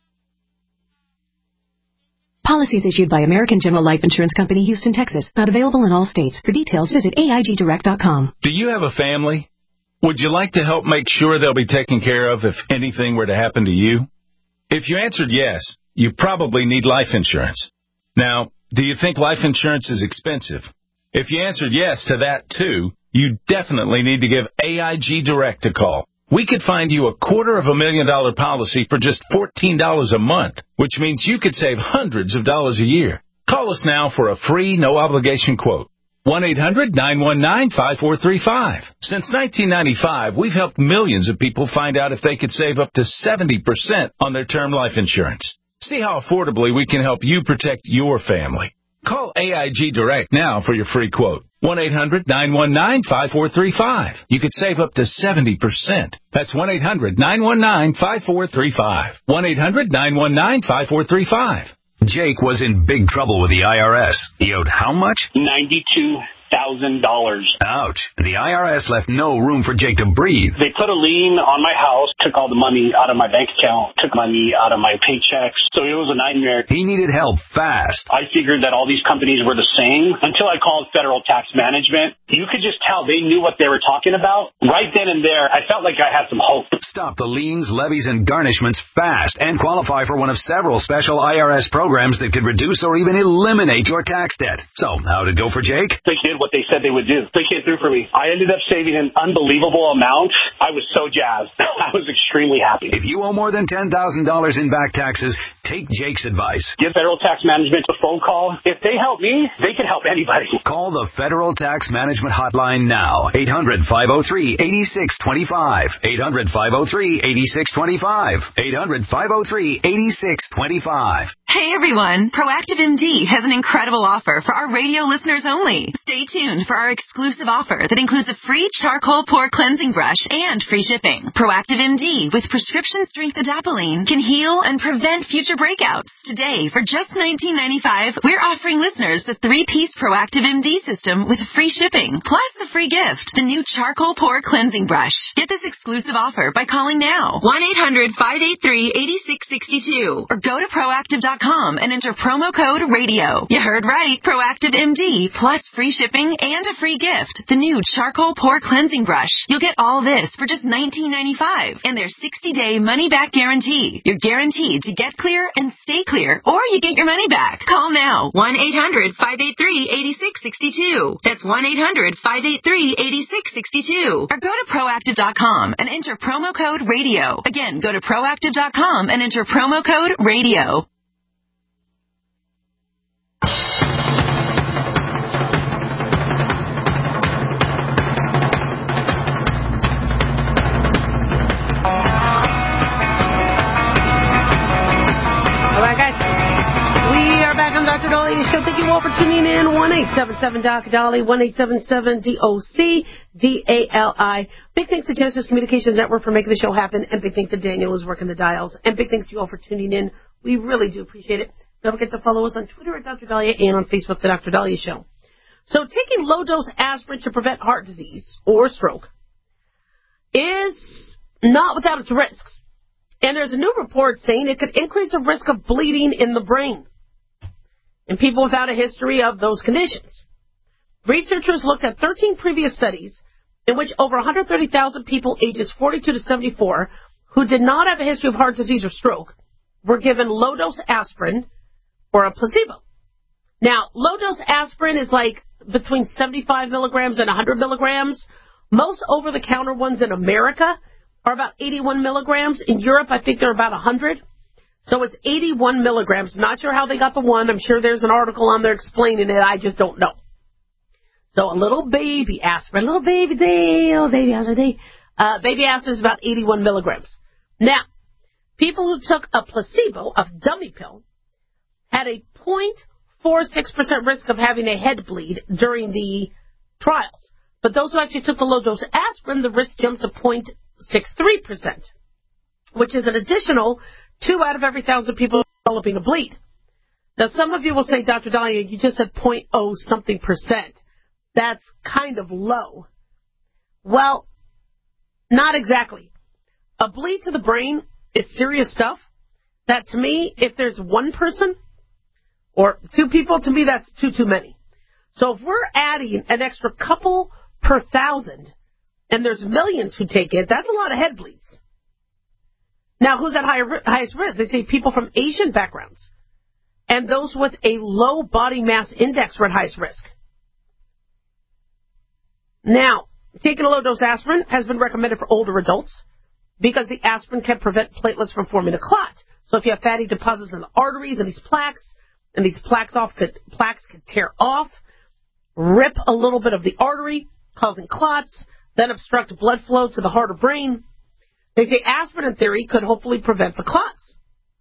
Policies issued by American General Life Insurance Company, Houston, Texas. Not available in all states. For details, visit A I G direct dot com. Do you have a family? Would you like to help make sure they'll be taken care of if anything were to happen to you? If you answered yes, you probably need life insurance. Now, do you think life insurance is expensive? If you answered yes to that too, you definitely need to give A I G Direct a call. We could find you a quarter of a million dollar policy for just fourteen dollars a month, which means you could save hundreds of dollars a year. Call us now for a free, no-obligation quote. one eight hundred, nine one nine, five four three five. Since nineteen ninety-five, we've helped millions of people find out if they could save up to seventy percent on their term life insurance. See how affordably we can help you protect your family. Call A I G Direct now for your free quote. one eight hundred, nine one nine, five four three five. You could save up to seventy percent. That's one eight hundred, nine one nine, five four three five. one eight hundred, nine one nine, five four three five. Jake was in big trouble with the I R S. He owed how much? ninety-two thousand dollars. Ouch. The I R S left no room for Jake to breathe. They put a lien on my house, took all the money out of my bank account, took money out of my paychecks. So it was a nightmare. He needed help fast. I figured that all these companies were the same until I called Federal Tax Management. You could just tell they knew what they were talking about. Right then and there, I felt like I had some hope. Stop the liens, levies, and garnishments fast and qualify for one of several special I R S programs that could reduce or even eliminate your tax debt. So, how'd it go for Jake? They did what they said they would do. They came through for me. I ended up saving an unbelievable amount. I was so jazzed. I was extremely happy. If you owe more than ten thousand dollars in back taxes, take Jake's advice. Give Federal Tax Management a phone call. If they help me, they can help anybody. Call the Federal Tax Management Hotline now. eight hundred, five oh three, eight six two five. eight hundred, five oh three, eight six two five. eight hundred, five oh three, eight six two five. Hey everyone, Proactive M D has an incredible offer for our radio listeners only. Stay tuned for our exclusive offer that includes a free charcoal pore cleansing brush and free shipping. Proactive M D with prescription strength adapalene can heal and prevent future breakouts. Today, for just nineteen ninety-five dollars, we're offering listeners the three-piece Proactive M D system with free shipping, plus the free gift, the new charcoal pore cleansing brush. Get this exclusive offer by calling now, one eight hundred, five eight three, eight six six two, or go to proactive dot com and enter promo code radio. You heard right, Proactive M D, plus free shipping and a free gift, the new charcoal pore cleansing brush. You'll get all this for just nineteen ninety-five dollars and their sixty-day money-back guarantee. You're guaranteed to get clear and stay clear, or you get your money back. Call now, one eight hundred, five eight three, eight six six two. That's one eight hundred, five eight three, eight six six two. Or go to proactive dot com and enter promo code radio. Again, go to proactive dot com and enter promo code radio. Doctor Dolly Show. Thank you all for tuning in. one eight seven seven D O C Dolly, one eight seven seven D O C D A L I. Big thanks to Genesis Communications Network for making the show happen, and big thanks to Daniel who's working the dials, and big thanks to you all for tuning in. We really do appreciate it. Don't forget to follow us on Twitter at Doctor Dahlia and on Facebook, The Doctor Dahlia Show. So taking low-dose aspirin to prevent heart disease or stroke is not without its risks. And there's a new report saying it could increase the risk of bleeding in the brain in people without a history of those conditions. Researchers looked at thirteen previous studies in which over one hundred thirty thousand people ages forty-two to seventy-four who did not have a history of heart disease or stroke were given low-dose aspirin or a placebo. Now, low-dose aspirin is like between seventy-five milligrams and one hundred milligrams. Most over-the-counter ones in America are about eighty-one milligrams. In Europe, I think they're about one hundred. So it's eighty-one milligrams. Not sure how they got the one. I'm sure there's an article on there explaining it. I just don't know. So a little baby aspirin, little baby day, oh baby, how's her day? Uh, baby aspirin is about eighty-one milligrams. Now, people who took a placebo, a dummy pill, had a zero point four six percent risk of having a head bleed during the trials. But those who actually took the low-dose aspirin, the risk jumped to zero point six three percent, which is an additional two out of every thousand people developing a bleed. Now, some of you will say, Doctor Dahlia, you just said zero point zero something percent. That's kind of low. Well, not exactly. A bleed to the brain is serious stuff. That, to me, if there's one person or two people, to me, that's too, too many. So if we're adding an extra couple per thousand, and there's millions who take it, that's a lot of head bleeds. Now, who's at higher, highest risk? They say people from Asian backgrounds. And those with a low body mass index are at highest risk. Now, taking a low-dose aspirin has been recommended for older adults because the aspirin can prevent platelets from forming a clot. So if you have fatty deposits in the arteries and these plaques, and these plaques off could, plaques could tear off, rip a little bit of the artery, causing clots, then obstruct blood flow to the heart or brain. They say aspirin, in theory, could hopefully prevent the clots.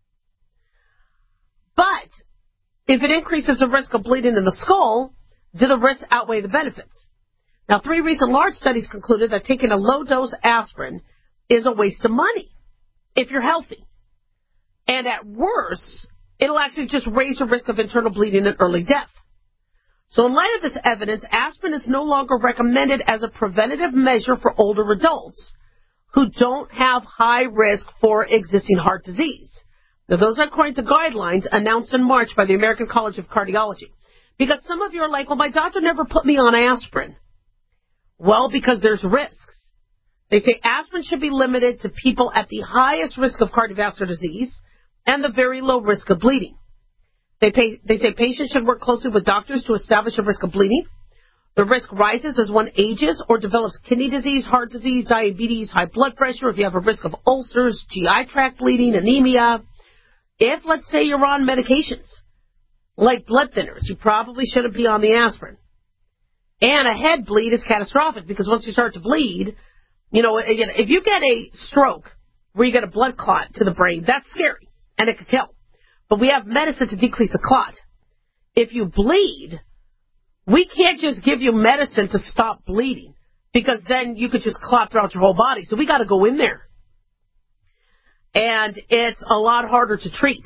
But if it increases the risk of bleeding in the skull, do the risks outweigh the benefits? Now, three recent large studies concluded that taking a low-dose aspirin is a waste of money if you're healthy. And at worst, it'll actually just raise your risk of internal bleeding and early death. So in light of this evidence, aspirin is no longer recommended as a preventative measure for older adults who don't have high risk for existing heart disease. Now, those are according to guidelines announced in March by the American College of Cardiology. Because some of you are like, well, my doctor never put me on aspirin. Well, because there's risks. They say aspirin should be limited to people at the highest risk of cardiovascular disease and the very low risk of bleeding. They, pay, they say patients should work closely with doctors to establish a risk of bleeding. The risk rises as one ages or develops kidney disease, heart disease, diabetes, high blood pressure, if you have a risk of ulcers, G I tract bleeding, anemia. If, let's say, you're on medications like blood thinners, you probably shouldn't be on the aspirin. And a head bleed is catastrophic because once you start to bleed, you know, if you get a stroke where you get a blood clot to the brain, that's scary and it could kill. But we have medicine to decrease the clot. If you bleed, we can't just give you medicine to stop bleeding because then you could just clot throughout your whole body. So we got to go in there. And it's a lot harder to treat.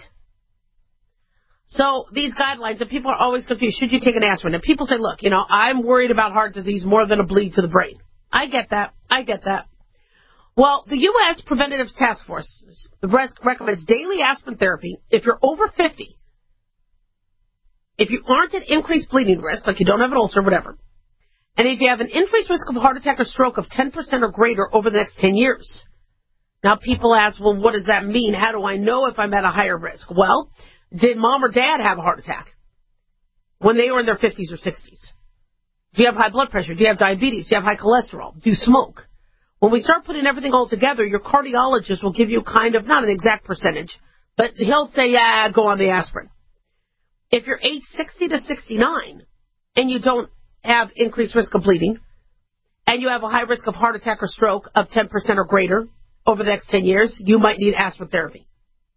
So these guidelines, and people are always confused, should you take an aspirin? And people say, look, you know, I'm worried about heart disease more than a bleed to the brain. I get that. I get that. Well, the U S Preventative Task Force recommends daily aspirin therapy if you're over fifty, if you aren't at increased bleeding risk, like you don't have an ulcer or whatever, and if you have an increased risk of heart attack or stroke of ten percent or greater over the next ten years. Now, people ask, well, what does that mean? How do I know if I'm at a higher risk? Well, did mom or dad have a heart attack when they were in their fifties or sixties? Do you have high blood pressure? Do you have diabetes? Do you have high cholesterol? Do you smoke? When we start putting everything all together, your cardiologist will give you kind of, not an exact percentage, but he'll say, yeah, go on the aspirin. If you're age sixty to sixty-nine and you don't have increased risk of bleeding and you have a high risk of heart attack or stroke of ten percent or greater over the next ten years, you might need aspirin therapy.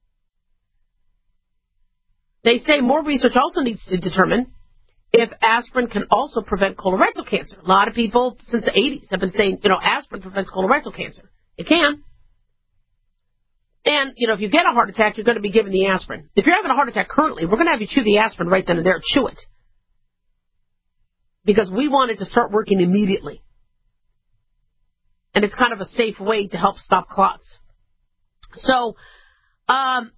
They say more research also needs to determine if aspirin can also prevent colorectal cancer. A lot of people since the eighties have been saying, you know, aspirin prevents colorectal cancer. It can. And, you know, if you get a heart attack, you're going to be given the aspirin. If you're having a heart attack currently, we're going to have you chew the aspirin right then and there. Chew it. Because we want it to start working immediately. And it's kind of a safe way to help stop clots. So, um,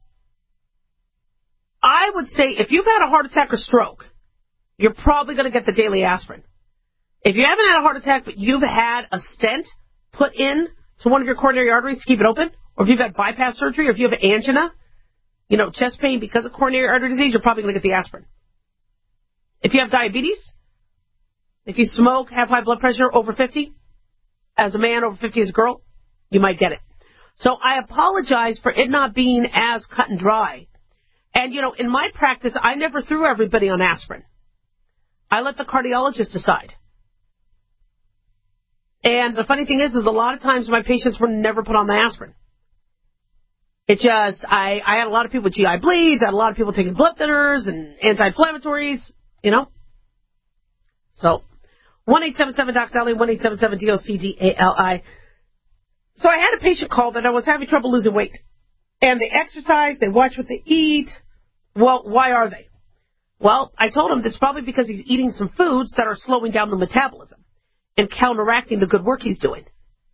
I would say if you've had a heart attack or stroke, you're probably going to get the daily aspirin. If you haven't had a heart attack, but you've had a stent put in to one of your coronary arteries to keep it open, or if you've had bypass surgery, or if you have angina, you know, chest pain because of coronary artery disease, you're probably going to get the aspirin. If you have diabetes, if you smoke, have high blood pressure over fifty, as a man over fifty, as a girl, you might get it. So I apologize for it not being as cut and dry. And, you know, in my practice, I never threw everybody on aspirin. I let the cardiologist decide. And the funny thing is, is a lot of times my patients were never put on the aspirin. It just, I, I had a lot of people with G I bleeds, I had a lot of people taking blood thinners and anti-inflammatories, you know. So, one eight seven seven doc Dali, one eight seven seven D O C D A L I. So I had a patient call that I was having trouble losing weight. And they exercise, they watch what they eat. Well, why are they? Well, I told him that's probably because he's eating some foods that are slowing down the metabolism and counteracting the good work he's doing.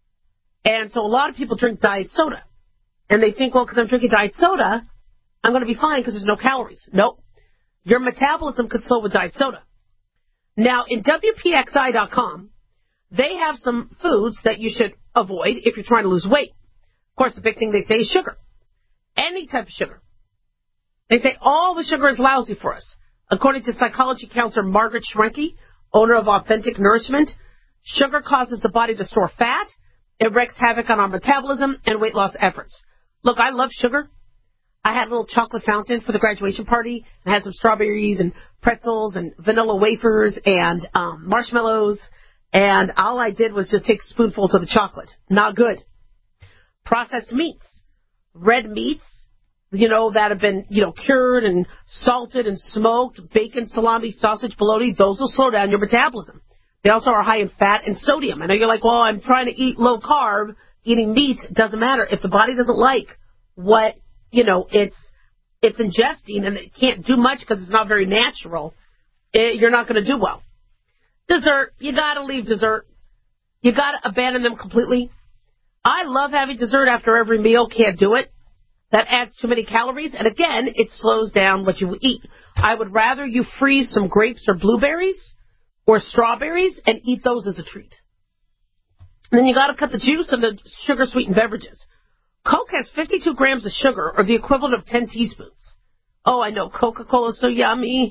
And so a lot of people drink diet soda. And they think, well, because I'm drinking diet soda, I'm going to be fine because there's no calories. Nope. Your metabolism could slow with diet soda. Now, in W P X I dot com, they have some foods that you should avoid if you're trying to lose weight. Of course, the big thing they say is sugar. Any type of sugar. They say all the sugar is lousy for us. According to psychology counselor Margaret Schrenke, owner of Authentic Nourishment, sugar causes the body to store fat. It wreaks havoc on our metabolism and weight loss efforts. Look, I love sugar. I had a little chocolate fountain for the graduation party and had some strawberries and pretzels and vanilla wafers and um, marshmallows. And all I did was just take spoonfuls of the chocolate. Not good. Processed meats. Red meats, you know, that have been, you know, cured and salted and smoked. Bacon, salami, sausage, bologna. Those will slow down your metabolism. They also are high in fat and sodium. I know you're like, well, I'm trying to eat low carb. Eating meat doesn't matter. If the body doesn't like what, you know, it's it's ingesting and it can't do much because it's not very natural, it, you're not going to do well. Dessert, you got to leave dessert. You got to abandon them completely. I love having dessert after every meal. Can't do it. That adds too many calories. And again, it slows down what you eat. I would rather you freeze some grapes or blueberries or strawberries and eat those as a treat. And then you got to cut the juice of the sugar-sweetened beverages. Coke has fifty-two grams of sugar, or the equivalent of ten teaspoons. Oh, I know, Coca-Cola is so yummy.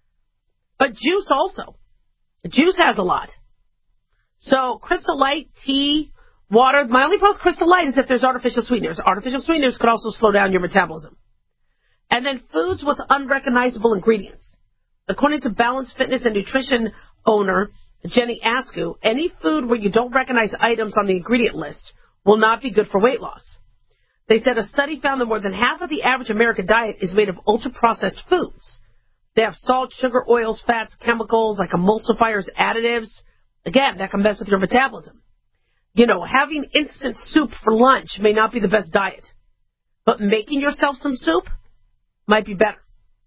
But juice also. Juice has a lot. So Crystal Light, tea, water. My only problem with Crystal Light is if there's artificial sweeteners. Artificial sweeteners could also slow down your metabolism. And then foods with unrecognizable ingredients. According to Balanced Fitness and Nutrition owner Jenny Askew, any food where you don't recognize items on the ingredient list will not be good for weight loss. They said a study found that more than half of the average American diet is made of ultra-processed foods. They have salt, sugar, oils, fats, chemicals like emulsifiers, additives. Again, that can mess with your metabolism. You know, having instant soup for lunch may not be the best diet, but making yourself some soup might be better.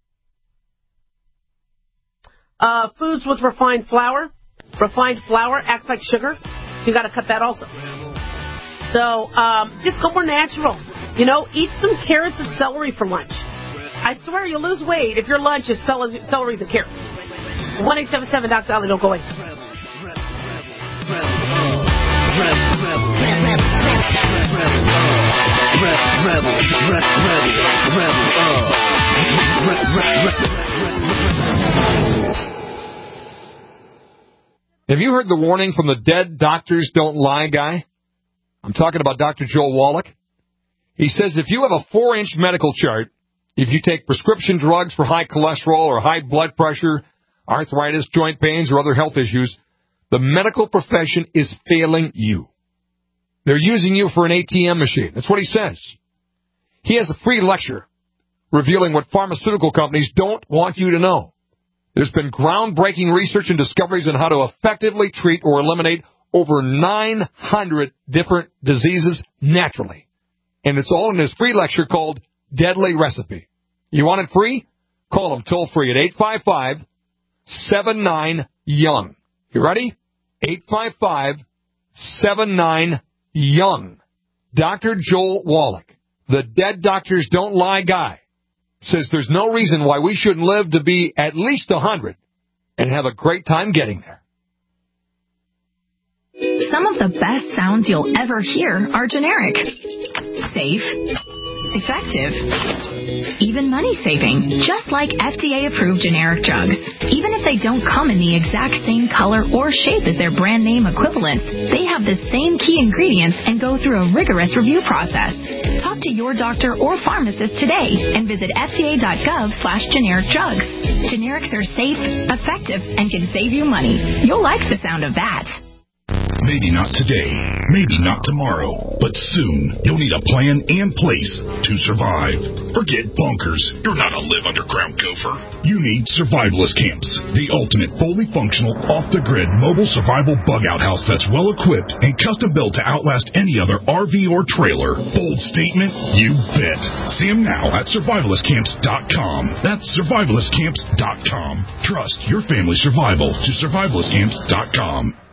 Uh, foods with refined flour. Refined flour acts like sugar. You got to cut that also. So um, just go more natural. You know, eat some carrots and celery for lunch. I swear you'll lose weight if your lunch is cel- celeries and carrots. one eight seven seven Doc Dolly, don't go away. Have you heard the warning from the Dead Doctors Don't Lie guy? I'm talking about Doctor Joel Wallach. He says if you have a four-inch medical chart, if you take prescription drugs for high cholesterol or high blood pressure, arthritis, joint pains, or other health issues, the medical profession is failing you. They're using you for an A T M machine. That's what he says. He has a free lecture revealing what pharmaceutical companies don't want you to know. There's been groundbreaking research and discoveries on how to effectively treat or eliminate over nine hundred different diseases naturally. And it's all in this free lecture called Deadly Recipe. You want it free? Call them toll free at eight five five, seven nine, young. You ready? eight five five, seven nine, young. Doctor Joel Wallach, the Dead Doctors Don't Lie guy, says there's no reason why we shouldn't live to be at least one hundred and have a great time getting there. Some of the best sounds you'll ever hear are generic. Safe. Effective. Even money-saving. Just like F D A-approved generic drugs. Even if they don't come in the exact same color or shape as their brand name equivalent, they have the same key ingredients and go through a rigorous review process. Talk to your doctor or pharmacist today and visit F D A dot gov slash generic drugs. Generics are safe, effective, and can save you money. You'll like the sound of that. Maybe not today, maybe not tomorrow, but soon you'll need a plan and place to survive. Forget bunkers. You're not a live underground gopher. You need Survivalist Camps, the ultimate fully functional, off-the-grid mobile survival bug-out house that's well-equipped and custom-built to outlast any other R V or trailer. Bold statement? You bet. See them now at survivalist camps dot com. That's survivalist camps dot com. Trust your family's survival to survivalist camps dot com.